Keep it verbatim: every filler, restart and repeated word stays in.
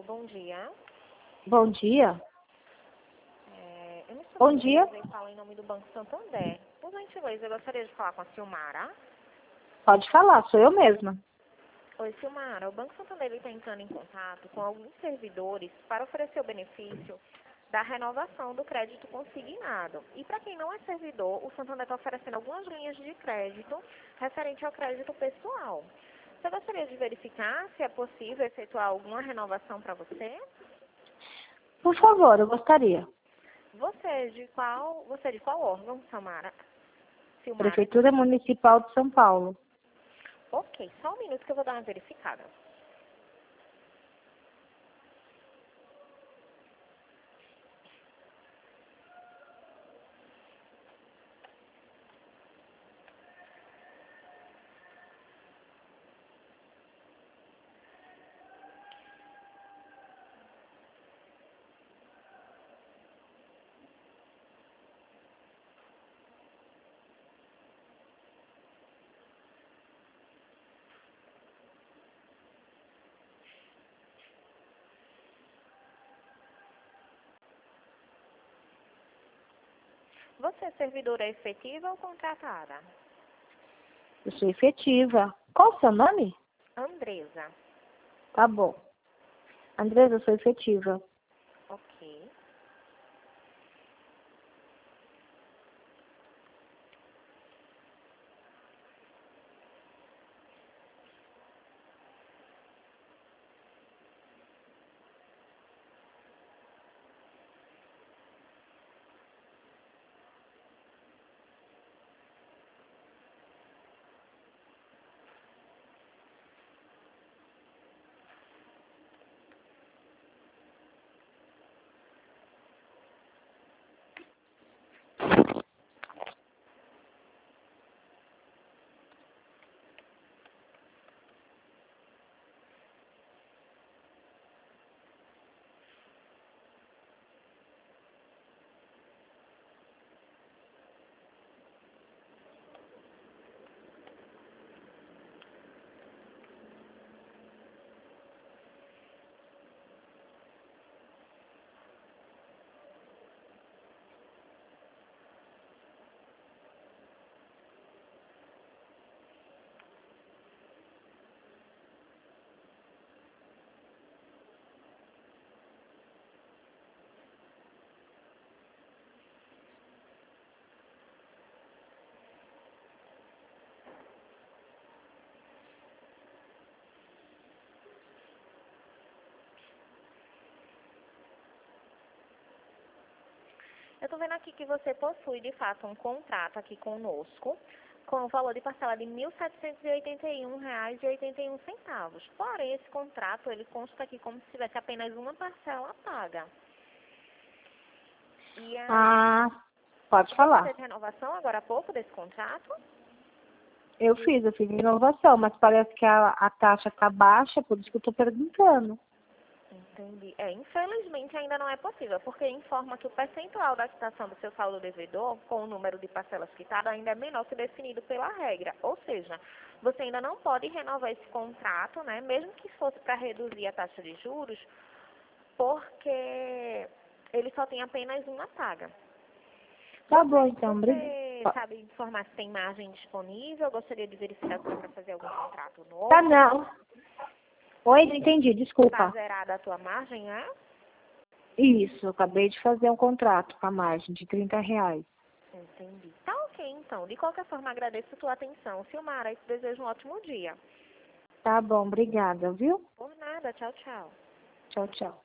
bom dia. Bom dia. É, eu me Bom dia. Eu falo em nome do Banco Santander. Por gentileza, eu gostaria de falar com a Silmara. Pode falar, sou eu mesma. Oi, Silmara. O Banco Santander está entrando em contato com alguns servidores para oferecer o benefício da renovação do crédito consignado. E para quem não é servidor, o Santander está oferecendo algumas linhas de crédito referente ao crédito pessoal. Você gostaria de verificar se é possível efetuar alguma renovação para você? Por favor, eu gostaria. Você é de qual, você é de qual órgão, Silmara? Silmara? Prefeitura Municipal de São Paulo. Ok, só um minuto que eu vou dar uma verificada. Você é servidora efetiva ou contratada? Eu sou efetiva. Qual o seu nome? Andresa. Tá bom. Andresa, eu sou efetiva. Ok. Eu estou vendo aqui que você possui, de fato, um contrato aqui conosco, com o valor de parcela de mil setecentos e oitenta e um reais e oitenta e um centavos. Porém, esse contrato, ele consta aqui como se tivesse apenas uma parcela paga. E a... Ah, pode Você falar. fez renovação agora há pouco desse contrato? Eu fiz, eu fiz inovação, mas parece que a, a taxa tá baixa, por isso que eu tô perguntando. Entendi. É, infelizmente ainda não é possível, porque informa que o percentual da quitação do seu saldo devedor, com o número de parcelas quitadas, ainda é menor que definido pela regra. Ou seja, você ainda não pode renovar esse contrato, né, mesmo que fosse para reduzir a taxa de juros, porque ele só tem apenas uma paga. Tá Você, bom, então. você Obrigada. sabe informar se tem margem disponível? Gostaria de verificar se dá para fazer algum contrato novo? Tá, não. Oi, não entendi, Tá desculpa. zerada a tua margem, é? Isso, eu acabei de fazer um contrato com a margem de trinta reais. Entendi. Tá ok, então. De qualquer forma, agradeço a tua atenção. Silmara, e te desejo um ótimo dia. Tá bom, obrigada, viu? Por nada. Tchau, tchau. Tchau, tchau.